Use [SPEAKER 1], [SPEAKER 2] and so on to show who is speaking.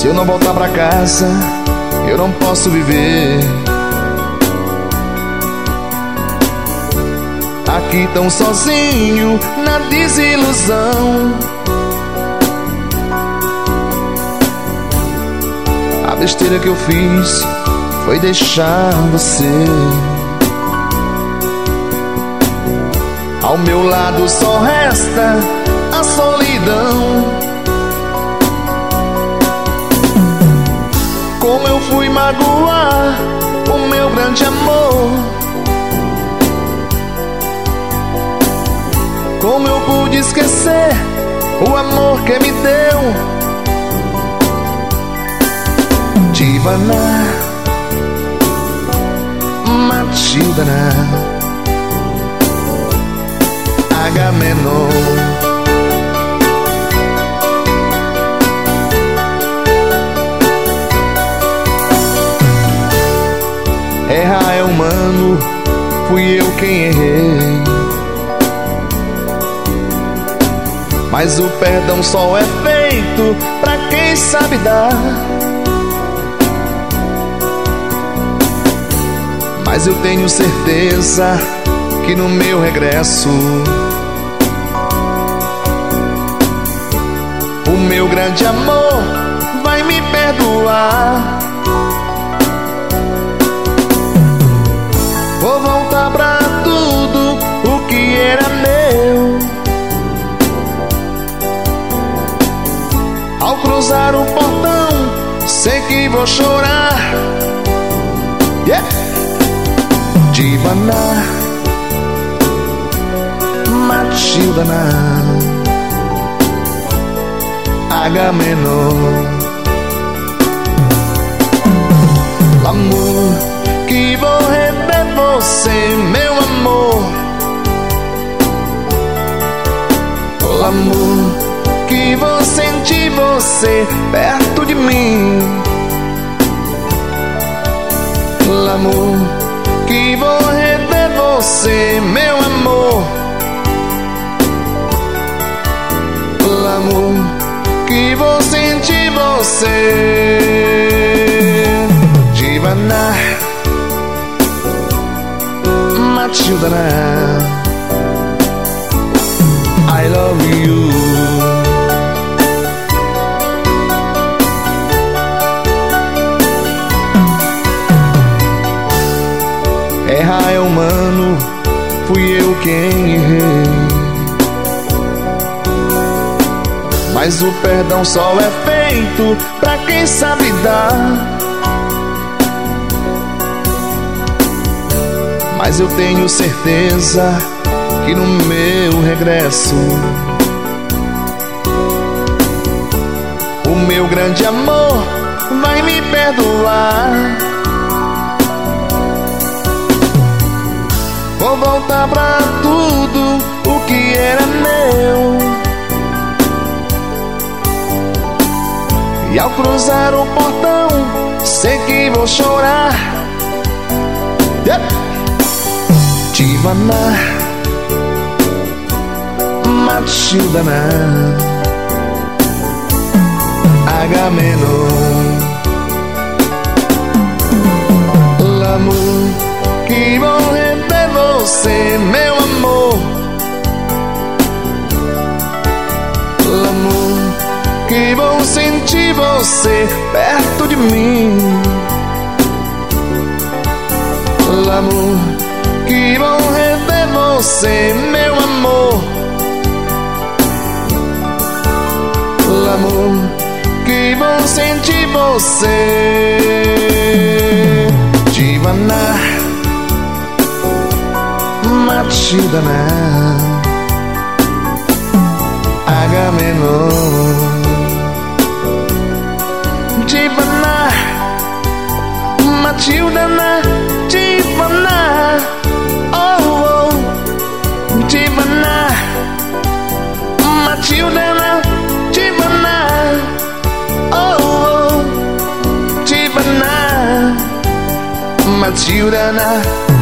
[SPEAKER 1] Se eu não voltar pra casa, eu não posso viver. Aqui tão sozinho, na desilusão. A besteira que eu fiz foi deixar você. Ao meu lado só resta a solidão. Como eu fui magoar o meu grande amor? Como eu pude esquecer o amor que me deu? Divana, Matilda, Agamenon. Errar é humano, fui eu quem errei. Mas o perdão só é feito pra quem sabe dar. Mas eu tenho certeza que no meu regresso o meu grande amor vai me perdoar. Vou voltar pra tudo o que era meu. Ao cruzar o portão, sei que vou chorar. Yeah! Divana, Matilda, Agamenon. L'amour que vou rever você, meu amor. L'amour que vou sentir você perto de mim. L'amour que vou rever você, meu amor. L'amour que vou sentir você. Divana, Matilda, I love you. Errar é humano, fui eu quem errei. Mas o perdão só é feito pra quem sabe dar. Mas eu tenho certeza que no meu regresso o meu grande amor vai me perdoar. Vou voltar pra tudo o que era meu. E ao cruzar o portão, sei que vou chorar. Yeah! Divana, Matilda, Agamenon. L'amour que vou rever você, meu amor. L'amour que vou sentir você perto de mim. L'amour que vou rever você, meu amor. L'amour que vou sentir você. Divana, Matilda, Agamenon. Divana, Matilda, Divana, oh, oh. Divana, Matilda, Divana, oh, oh. Divana, Matilda.